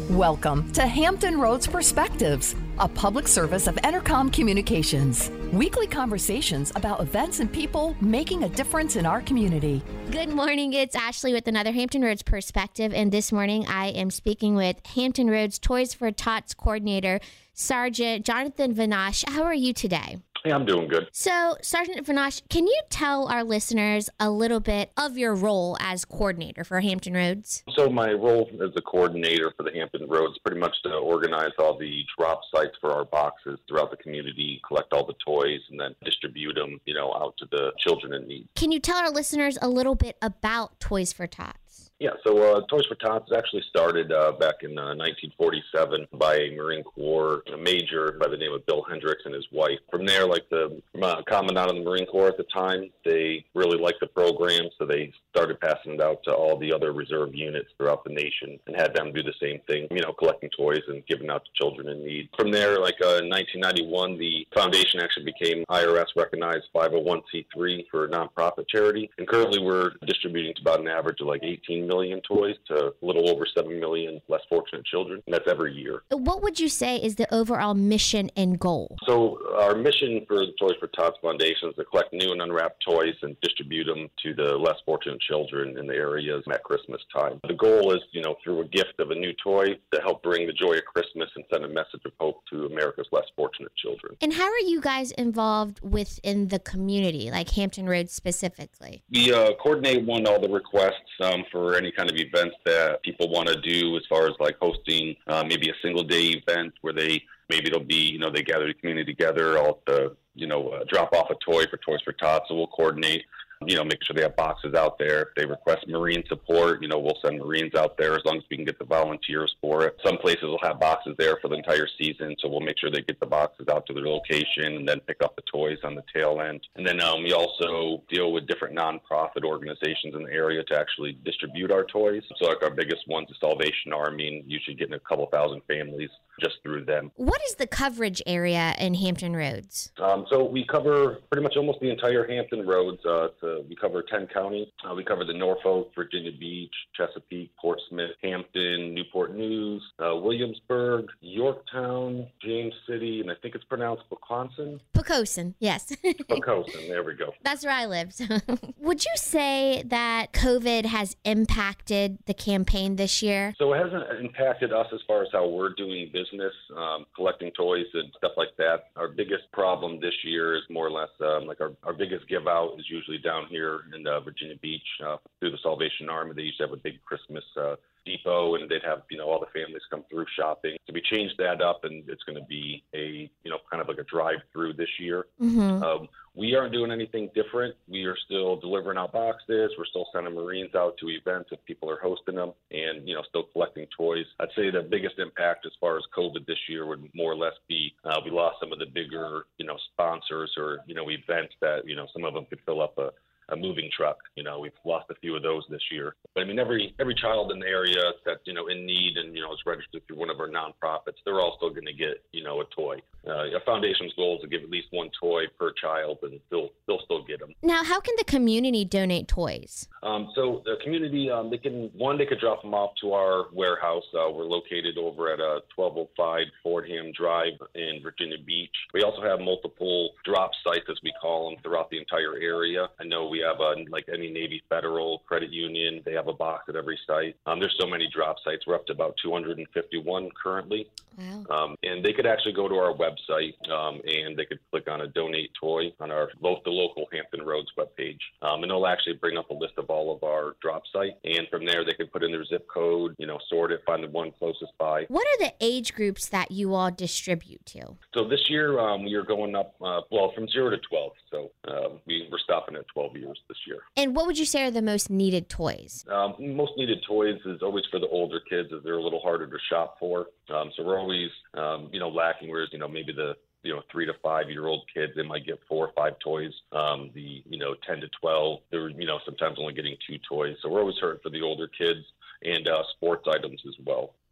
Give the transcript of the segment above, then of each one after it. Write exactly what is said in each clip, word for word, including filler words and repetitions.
Welcome to Hampton Roads Perspectives, a public service of Entercom Communications. Weekly conversations about events and people making a difference in our community. Good morning, it's Ashley with another Hampton Roads Perspective, and this morning I am speaking with Hampton Roads Toys for Tots coordinator, Sergeant Jonathan Vanash. How are you today? Hey, I'm doing good. So, Sergeant Vanash, can you tell our listeners a little bit of your role as coordinator for Hampton Roads? So my role as the coordinator for the Hampton Roads pretty much to organize all the drop sites for our boxes throughout the community, collect all the toys, and then distribute them, you know, out to the children in need. Can you tell our listeners a little bit about Toys for Tots? Yeah, so uh, Toys for Tots actually started uh, back in uh, nineteen forty-seven by a Marine Corps major by the name of Bill Hendricks and his wife. From there, like the uh, commandant of the Marine Corps at the time, they really liked the program, so they started passing it out to all the other reserve units throughout the nation and had them do the same thing, you know, collecting toys and giving out to children in need. From there, like uh, in nineteen ninety-one, the foundation actually became I R S recognized five oh one c three for a nonprofit charity, and currently we're distributing to about an average of like eighteen million toys to a little over seven million less fortunate children, and that's every year. What would you say is the overall mission and goal? So our mission for the Toys for Tots Foundation is to collect new and unwrapped toys and distribute them to the less fortunate children in the areas at Christmas time. The goal is, you know, through a gift of a new toy to help bring the joy of Christmas and send a message of hope to America's less fortunate children. And how are you guys involved within the community, like Hampton Roads specifically? We uh, coordinate one all the requests um, for any kind of events that people want to do, as far as like hosting uh, maybe a single day event where they maybe it'll be, you know, they gather the community together, all to, you know, uh, drop off a toy for Toys for Tots. So we'll coordinate, you know, make sure they have boxes out there. If they request Marine support, you know, we'll send Marines out there as long as we can get the volunteers for it. Some places will have boxes there for the entire season, so we'll make sure they get the boxes out to their location and then pick up the toys on the tail end. And then um, we also deal with different nonprofit organizations in the area to actually distribute our toys. So like our biggest one's the Salvation Army, and usually getting a couple thousand families just through them. What is the coverage area in Hampton Roads? Um, so we cover pretty much almost the entire Hampton Roads. Uh, to, we cover ten counties. Uh, we cover the Norfolk, Virginia Beach, Chesapeake, Portsmouth, Hampton, Newport News, uh, Williamsburg, Yorktown, James City, and I think it's pronounced Poquonson. Poquoson, yes. Poquoson, there we go. That's where I live. So. Would you say that COVID has impacted the campaign this year? So it hasn't impacted us as far as how we're doing business. Business, um, collecting toys and stuff like that. Our biggest problem this year is more or less um, like our, our biggest give out is usually down here in uh, Virginia Beach uh, through the Salvation Army. They used to have a big Christmas uh, depot, and they'd have, you know, all the families come through shopping. So we changed that up, and it's going to be a, you know, kind of like a drive-through this year. Mm-hmm. Um, we aren't doing anything different. We are still delivering out boxes. We're still sending Marines out to events if people are hosting them, and, you know, still collecting toys. I'd say the biggest impact as far as COVID this year would more or less be uh, we lost some of the bigger, you know, sponsors or, you know, events that, you know, some of them could fill up a a moving truck. You know, we've lost a few of those this year. But I mean, every every child in the area that's, you know, in need and, you know, is registered through one of our nonprofits, they're all still going to get, you know, a toy. Uh, our foundation's goal is to give at least one toy per child, and they'll they'll still get them. Now, how can the community donate toys? Um, so the community, um, they can one, they could drop them off to our warehouse. Uh, we're located over at uh, twelve oh five Fordham Drive in Virginia Beach. We also have multiple drop sites, as we call them, throughout the entire area. I know we have, uh, like any Navy Federal credit union, they have a box at every site. Um, there's so many drop sites. We're up to about two hundred fifty-one currently. Wow. Um, and they could actually go to our website, um, and they could click on a donate toy on our lo- the local Hampton Roads webpage. Um, and it'll actually bring up a list of all of our drop sites. And from there, they can put in their zip code, you know, sort it, find the one closest by. What are the age groups that you all distribute to? So this year, um, we are going up, uh, well, from zero to twelve. So uh, we, we're stopping at twelve years this year. And what would you say are the most needed toys? Um, most needed toys is always for the older kids, as they're a little harder to shop for. Um, so we're always, um, you know, lacking, whereas, you know, maybe the, you know, three to five year old kids, they might get four or five toys. Um, the, you know, ten to twelve, they're, you know, sometimes only getting two toys. So we're always hurting for the older kids and uh, sports items as well.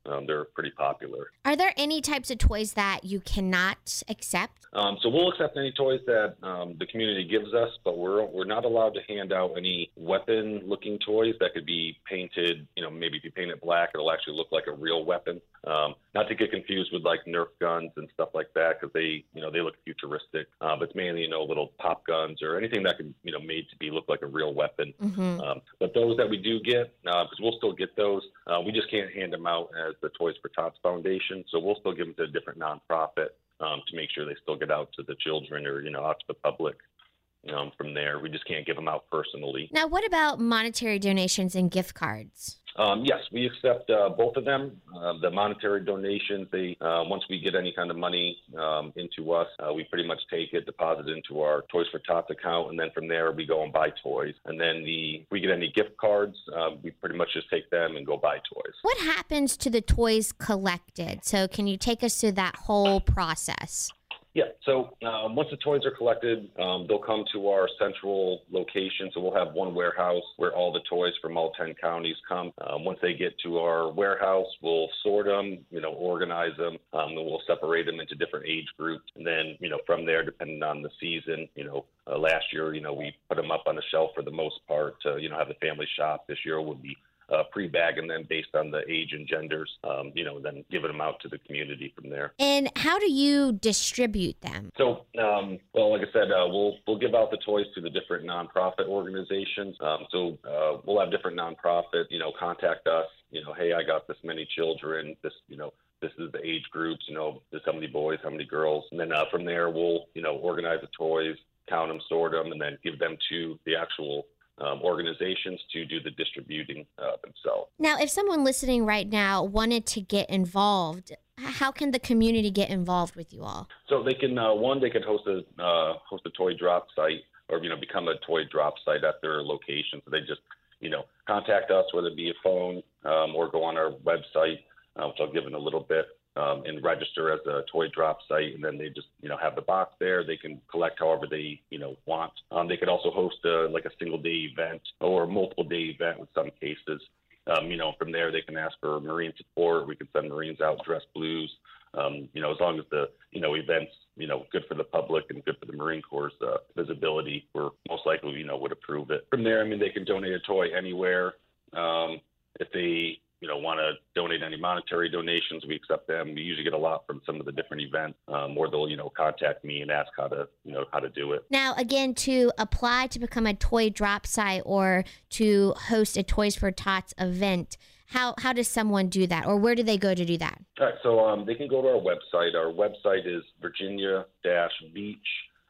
Um, they're pretty popular. Are there any types of toys that you cannot accept? Um, so we'll accept any toys that um, the community gives us, but we're we're not allowed to hand out any weapon-looking toys that could be painted. You know, maybe if you paint it black, it'll actually look like a real weapon. Um, not to get confused with like Nerf guns and stuff like that, because they, you know, they look futuristic. Uh, but it's mainly, you know, little pop guns or anything that can, you know, made to be look like a real weapon. Mm-hmm. Um, but those that we do get, because uh, we'll still get those, uh, we just can't hand them out as the Toys for Tots Foundation. So we'll still give them to a different nonprofit um, to make sure they still get out to the children or, you know, out to the public. Um, from there, we just can't give them out personally. Now, what about monetary donations and gift cards? Um, yes, we accept uh, both of them. Uh, the monetary donations, they uh, once we get any kind of money um, into us, uh, we pretty much take it, deposit it into our Toys for Tots account, and then from there we go and buy toys. And then the if we get any gift cards, uh, we pretty much just take them and go buy toys. What happens to the toys collected? So can you take us through that whole process? Yeah, so um, once the toys are collected, um, they'll come to our central location. So we'll have one warehouse where all the toys from all ten counties come. Um, once they get to our warehouse, we'll sort them, you know, organize them, um, and we'll separate them into different age groups. And then, you know, from there, depending on the season, you know, uh, last year, you know, we put them up on the shelf for the most part to, you know, have the family shop. This year would be Uh, pre-bag, and then based on the age and genders, um, you know, then giving them out to the community from there. And how do you distribute them? So, um, well, like I said, uh, we'll we'll give out the toys to the different nonprofit organizations. Um, so uh, we'll have different nonprofit, you know, contact us. You know, hey, I got this many children. This, you know, this is the age groups. You know, this how many boys, how many girls, and then uh, from there we'll, you know, organize the toys, count them, sort them, and then give them to the actual Um, organizations to do the distributing uh, themselves. Now, if someone listening right now wanted to get involved, how can the community get involved with you all? So they can, uh, one, they can host a uh, host a toy drop site, or you know, become a toy drop site at their location. So they just, you know, contact us, whether it be a phone um, or go on our website, uh, which I'll give in a little bit. Um, and register as a toy drop site, and then they just, you know, have the box there. They can collect however they, you know, want. Um, they could also host a, like a single day event or a multiple day event in some cases. Um, you know, from there they can ask for Marine support. We can send Marines out dressed blues. Um, you know, as long as the, you know, events, you know, good for the public and good for the Marine Corps' uh, visibility, we're most likely, you know, would approve it. From there, I mean, they can donate a toy anywhere. Um, if they you know, want to donate any monetary donations, we accept them. We usually get a lot from some of the different events, um, or they'll, you know, contact me and ask how to, you know, how to do it. Now, again, to apply to become a toy drop site or to host a Toys for Tots event, how how does someone do that, or where do they go to do that? All right, so um, they can go to our website. Our website is virginia beach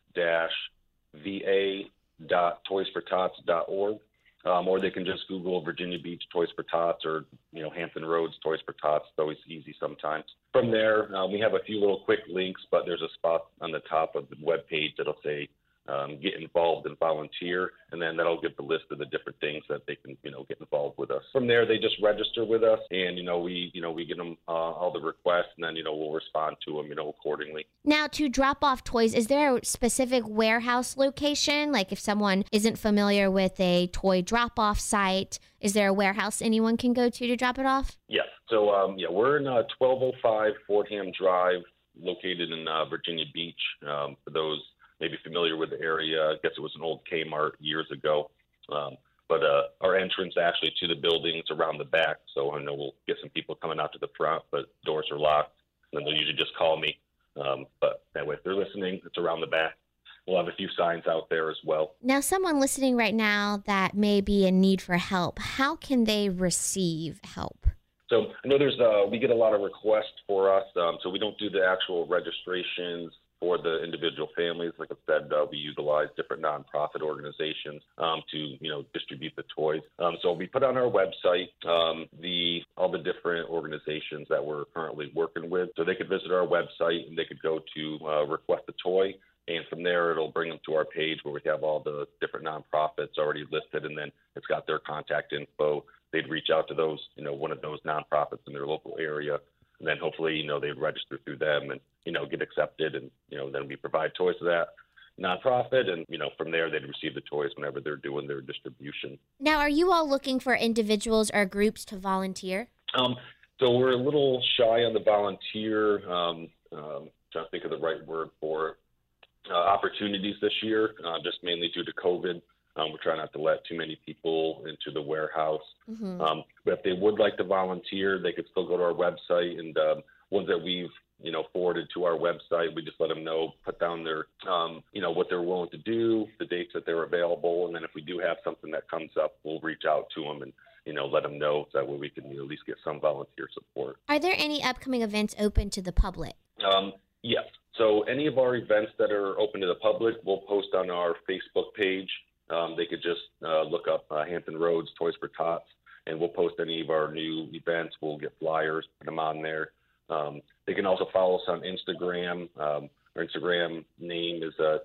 v a dot toys for tots dot org. Um, or they can just Google Virginia Beach Toys for Tots, or, you know, Hampton Roads Toys for Tots. It's always easy sometimes. From there, uh, we have a few little quick links, but there's a spot on the top of the webpage that'll say um, get involved and volunteer, and then that'll give the list of the different things that they can, you know, get involved with us. From there, they just register with us, and, you know, we, you know, we get them uh, all the requests, and then, you know, we'll respond to them, you know, accordingly. Now, to drop off toys, is there a specific warehouse location? Like if someone isn't familiar with a toy drop-off site, is there a warehouse anyone can go to to drop it off? Yes. So, um, yeah, we're in uh, twelve oh five Fordham Drive, located in uh, Virginia Beach. Um, for those maybe familiar with the area, I guess it was an old Kmart years ago. Um, but uh, our entrance actually to the building is around the back. So I know we'll get some people coming out to the front, but doors are locked. And then they'll usually just call me. Um, but anyway, if they're listening, it's around the back. We'll have a few signs out there as well. Now, someone listening right now that may be in need for help, how can they receive help? So I know there's uh, we get a lot of requests for us. Um, so we don't do the actual registrations for the individual families. Like I said, uh, we utilize different nonprofit organizations um, to, you know, distribute the toys. Um, so we put on our website um, the all the different organizations that we're currently working with. So they could visit our website and they could go to uh, request a toy. And from there, it'll bring them to our page where we have all the different nonprofits already listed, and then it's got their contact info. They'd reach out to those, you know, one of those nonprofits in their local area, and then hopefully, you know, they'd register through them and, you know, get accepted, and, you know, then we provide toys to that nonprofit, and, you know, from there, they'd receive the toys whenever they're doing their distribution. Now, are you all looking for individuals or groups to volunteer? Um, So we're a little shy on the volunteer, um, um, trying to think of the right word for it, uh, opportunities this year, uh, just mainly due to COVID. Um, we're trying not to let too many people into the warehouse. Mm-hmm. Um, but if they would like to volunteer, they could still go to our website, and um, ones that we've you know, forwarded to our website, we just let them know, put down their, um, you know, what they're willing to do, the dates that they're available. And then if we do have something that comes up, we'll reach out to them and, you know, let them know so that way we can you know, at least get some volunteer support. Are there any upcoming events open to the public? Um, yes. So any of our events that are open to the public, we'll post on our Facebook page. Um, they could just uh, look up uh, Hampton Roads Toys for Tots, and we'll post any of our new events. We'll get flyers, put them on there. Um, they can also follow us on Instagram. Um, our Instagram name is uh,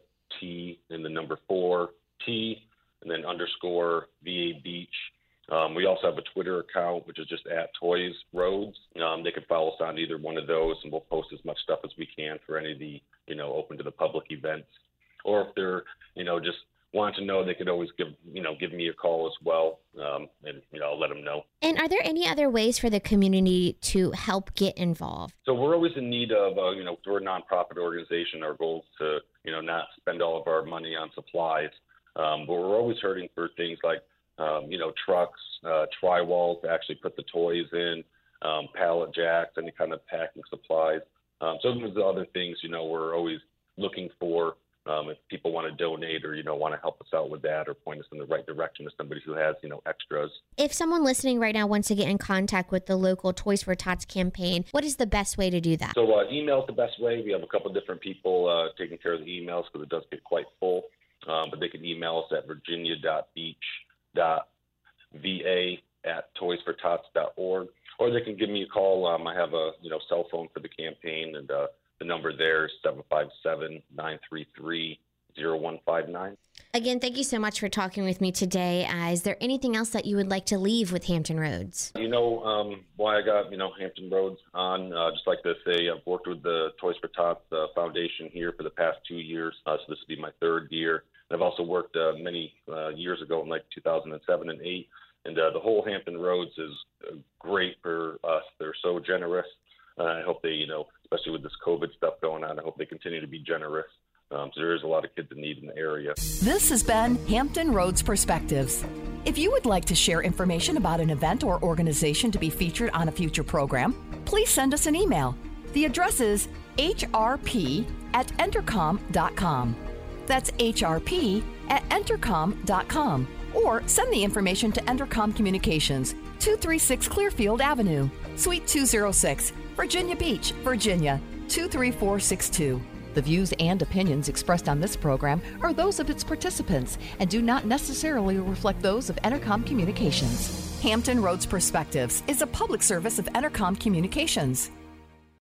T and the number four T and then underscore V A Beach. Um, we also have a Twitter account, which is just at Toys Roads. Um, they can follow us on either one of those, and we'll post as much stuff as we can for any of the, you know, open to the public events. Or if they're, you know, just want to know, they could always give, you know, give me a call as well, um, and, you know, I'll let them know. And are there any other ways for the community to help get involved? So we're always in need of, uh, you know, we're a nonprofit organization. Our goal is to, you know, not spend all of our money on supplies, um, but we're always hurting for things like, um, you know, trucks, uh, tri-walls to actually put the toys in, um, pallet jacks, any kind of packing supplies. Um, so those are other things, you know, we're always looking for. Um, if people want to donate or, you know, want to help us out with that or point us in the right direction to somebody who has, you know, extras. If someone listening right now wants to get in contact with the local Toys for Tots campaign, what is the best way to do that? So uh, email is the best way. We have a couple different people uh, taking care of the emails because it does get quite full. Um, but they can email us at virginia dot beach dot v a at toys for tots dot org. Or they can give me a call. Um, I have a, you know, cell phone for the campaign, and uh, the number there is seven five seven, nine three three, zero one five nine. Again, thank you so much for talking with me today. Uh, is there anything else that you would like to leave with Hampton Roads? You know um, why I got, you know, Hampton Roads on? Uh, just like to say, I've worked with the Toys for Tots uh, Foundation here for the past two years. Uh, so this will be my third year. And I've also worked uh, many uh, years ago in like two thousand seven and eight. And uh, the whole Hampton Roads is uh, great for us. They're so generous. Uh, I hope they, you know, especially with this COVID stuff going on, I hope they continue to be generous. Um, so there is a lot of kids in need in the area. This has been Hampton Roads Perspectives. If you would like to share information about an event or organization to be featured on a future program, please send us an email. The address is h r p at entercom dot com. That's h r p at entercom dot com. Or send the information to Entercom Communications, two thirty-six Clearfield Avenue, Suite two oh six, Virginia Beach, Virginia, two three four six two. The views and opinions expressed on this program are those of its participants and do not necessarily reflect those of Entercom Communications. Hampton Roads Perspectives is a public service of Entercom Communications.